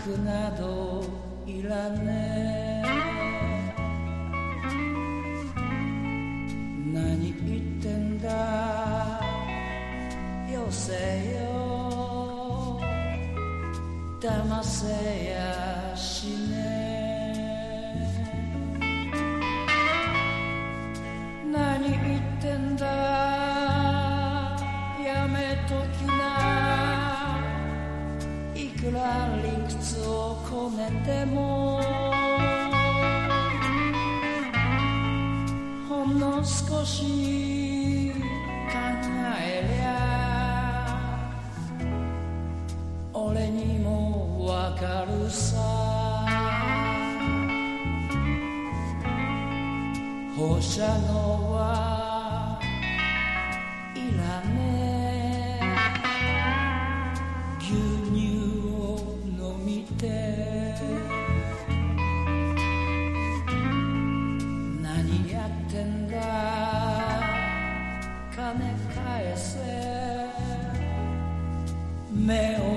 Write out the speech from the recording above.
服などいらねえ。何言ってんだよせよ、騙せやしねえ。何言ってんだやめときな、いくら理屈をこねてもほんの少し考えりゃ俺にもわかるさ。放射能はいらねえ。牛乳を飲みて何やってんだ金返せ。目を